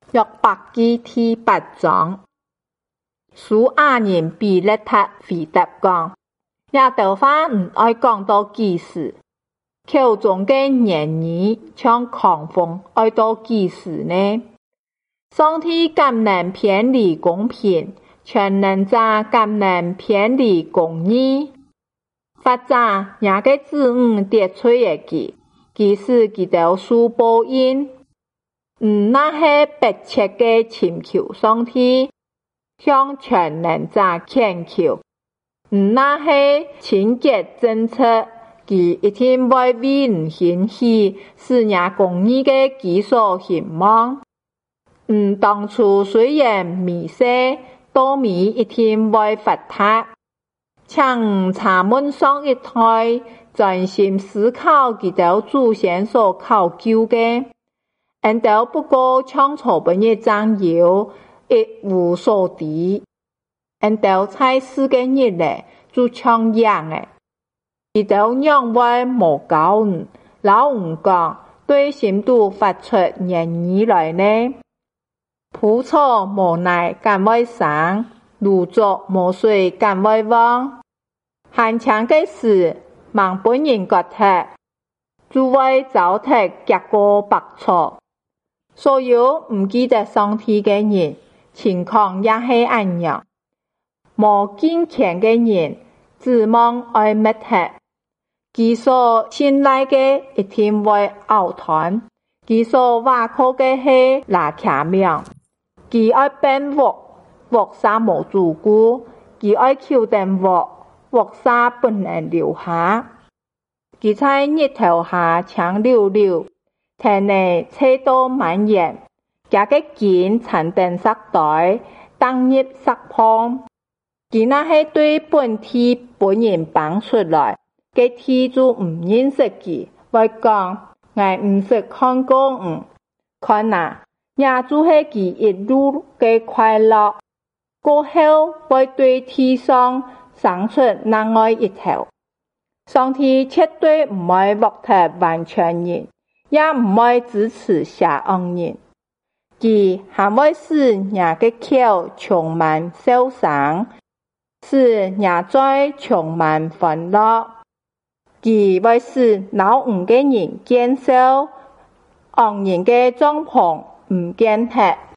約伯記第8章，蘇亞人比勒達回答講：耶和華唔愛講到幾時？口中嘅言語像狂風，愛到幾時呢？上帝敢能偏離公平，全能者敢能偏離公義？法者也嘅子女跌碎嘅記，其使佢哋受報應。那是迫切嘅請求上帝，向全能者懇求。那是清潔正直，佢一定會為興起使人公義嘅基礎興旺。當初雖然迷失，道迷一定會發達。請查問上一代，專心思考佢哋祖先所考究嘅。人都不過像草本嘅醬油，一無所值。人都在世嘅日咧，就像樣嘅。佢都讓我無教老人講，對心度發出言語來呢。蒲草無奶敢會生，爐灶無水敢會旺。寒窗嘅事，盲本人覺得，就會糟蹋結果白錯。所有唔記得上帝嘅人，情況也係一樣。無敬虔嘅人，指望愛滅絕。佢所信賴嘅一定會拗斷，佢所挖苦嘅係拉卡命。佢愛變惡，惡煞無主顧；佢愛求定惡，惡煞不能留下。佢在日頭下長溜溜。天內車多滿園，夾個肩長定塞袋，當入塞旁。佢那係對本體本人綁出來，個體就唔認識佢，會講我唔識看過看啊，也就係佢一路嘅快樂。過後會對地上生出另外一頭。上帝絕對唔會獲得完全人。也唔會支持邪惡人，佢還會使人嘅口充滿笑聲，使人在充滿歡樂。佢會使老誤嘅人見笑，惡人嘅帳篷唔見黑。